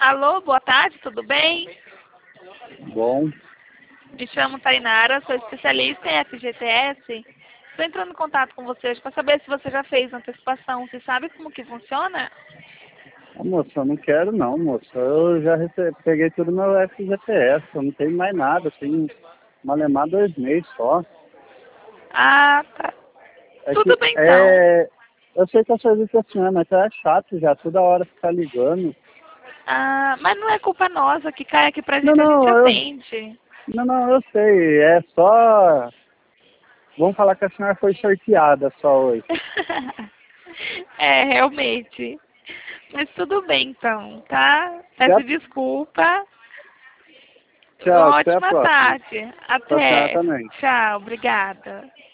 Alô, boa tarde, tudo bem? Bom, Me chamo Tainara, sou especialista em FGTS. Estou entrando em contato com você hoje para saber se você já fez antecipação. Você sabe como que funciona? moça, eu não quero não, moça. Eu já peguei tudo no meu FGTS, eu não tenho mais nada, eu tenho malemar 2 meses só. Ah, tá. É Tudo que, bem então. eu sei que a serviço é assim, mas é chato já, toda hora ficar ligando. Ah, mas não é culpa nossa que cai aqui pra Não, gente, a gente não, atende. eu sei, é só, vamos falar que a senhora foi sorteada só hoje. É, realmente. Mas tudo bem então, tá? Peço Até, desculpa. tchau, Uma até a ótima próxima. tarde. Pra senhora Até. também. Tchau, obrigada.